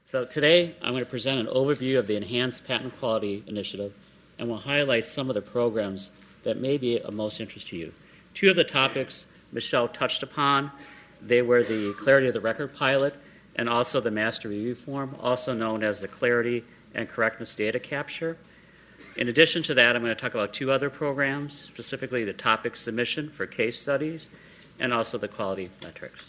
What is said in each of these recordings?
So today, I'm going to present an overview of the Enhanced Patent Quality Initiative and will highlight some of the programs that may be of most interest to you. Two of the topics Michelle touched upon, they were the Clarity of the Record Pilot and also the Master Review Form, also known as the Clarity and Correctness Data Capture. In addition to that, I'm going to talk about two other programs, specifically the topic submission for case studies and also the quality metrics.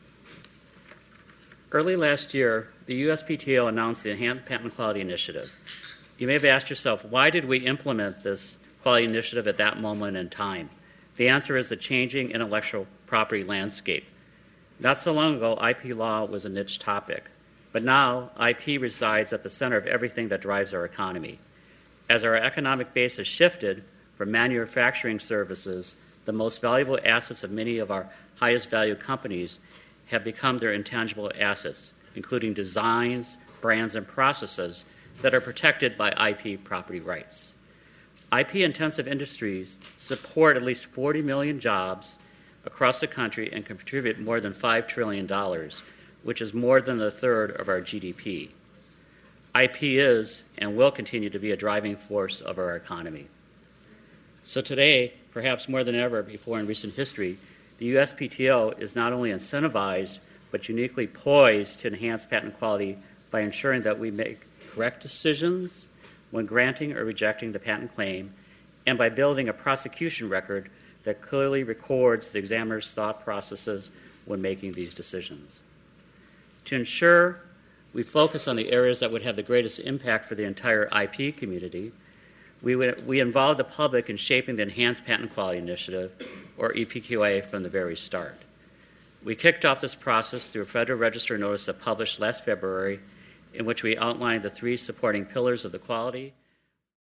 Early last year, the USPTO announced the Enhanced Patent Quality Initiative. You may have asked yourself, why did we implement this quality initiative at that moment in time? The answer is the changing intellectual property landscape. Not so long ago, IP law was a niche topic, but now IP resides at the center of everything that drives our economy. As our economic base has shifted from manufacturing services, the most valuable assets of many of our highest value companies have become their intangible assets, including designs, brands, and processes that are protected by IP property rights. IP-intensive industries support at least 40 million jobs across the country and contribute more than $5 trillion, which is more than a third of our GDP. IP is and will continue to be a driving force of our economy. So today, perhaps more than ever before in recent history, the USPTO is not only incentivized, but uniquely poised to enhance patent quality by ensuring that we make correct decisions when granting or rejecting the patent claim, and by building a prosecution record that clearly records the examiner's thought processes when making these decisions. To ensure we focus on the areas that would have the greatest impact for the entire IP community, we involved the public in shaping the Enhanced Patent Quality Initiative, or EPQA, from the very start. We kicked off this process through a Federal Register notice that published last February, in which we outlined the three supporting pillars of the quality